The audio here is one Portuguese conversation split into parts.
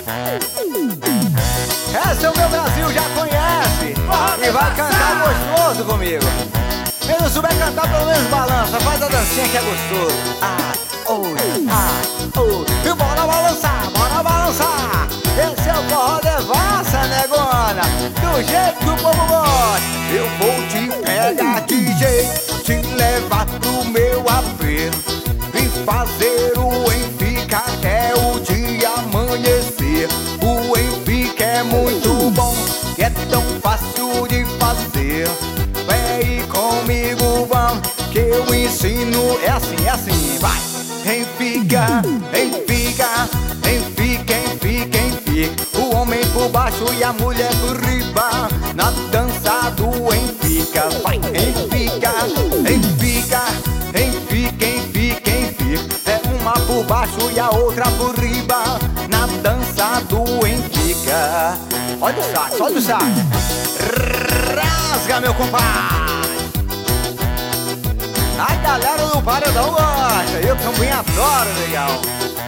Esse é o meu Brasil, já conhece. E vai cantar gostoso comigo. Quem não souber cantar, pelo menos balança. Faz a dancinha que é gostoso. E bora balançar, bora balançar. Esse é o forró devassa, negona. Do jeito que o povo gosta. Eu vou te pegar de jeito, te levar pro meu apê e fazer o Emfica até o dia amanhecer. O Emfica é muito bom, que é tão fácil de fazer. Vem comigo, vamos, que eu ensino. É assim, vai. Emfica, Emfica, Emfica, Emfica, Emfica. O homem por baixo e a mulher por riba, na dança do Emfica. Vai, Emfica, Emfica, Emfica, Emfica, Emfica. É uma por baixo e a outra por riba, na dança do Emfica. Olha o sax, olha o sax. Rasga, meu compadre. A galera do paredão gosta, eu também adoro, legal.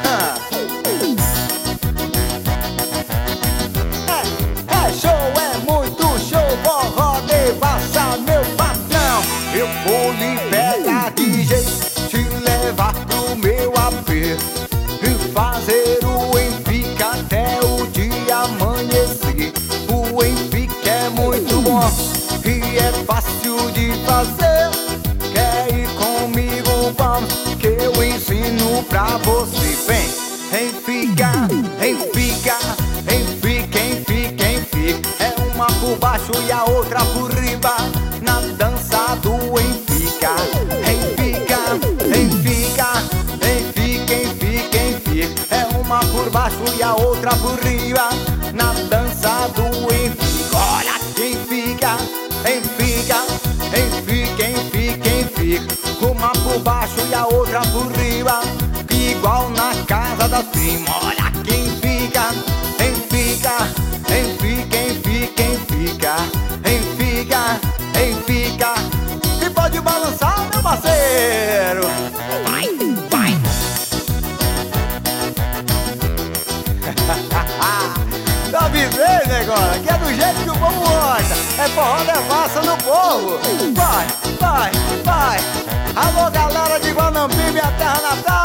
É show, é muito show, forró devassa, meu patrão. Eu vou lhe pegar de jeito, te levar pro meu apê e fazer o Emfica até o dia amanhecer. O Emfica é muito bom e é fácil de fazer. Quer ir comigo, vamos, que eu ensino pra você. Vem, Emfica, Emfica, Emfica, Emfica, Emfica. É uma por baixo e a outra por riba, na dança do Emfica. Emfica, Emfica, Emfica, Emfica, Emfica. É uma por baixo e a outra por riba, na dança do Emfica. Olha quem fica, Emfica, Emfica, Emfica, Emfica. Uma por baixo e a outra por riba, igual na casa das primas. Olha quem fica, Emfica, Emfica, Emfica, Emfica, Emfica, Emfica. E pode balançar, meu parceiro. Vai, vai. Tá vivendo, negócio? Que é do jeito que o povo gosta. É forró devassa no povo. Vai, vai, vai. Alô, galera de Guanambi, minha terra natal.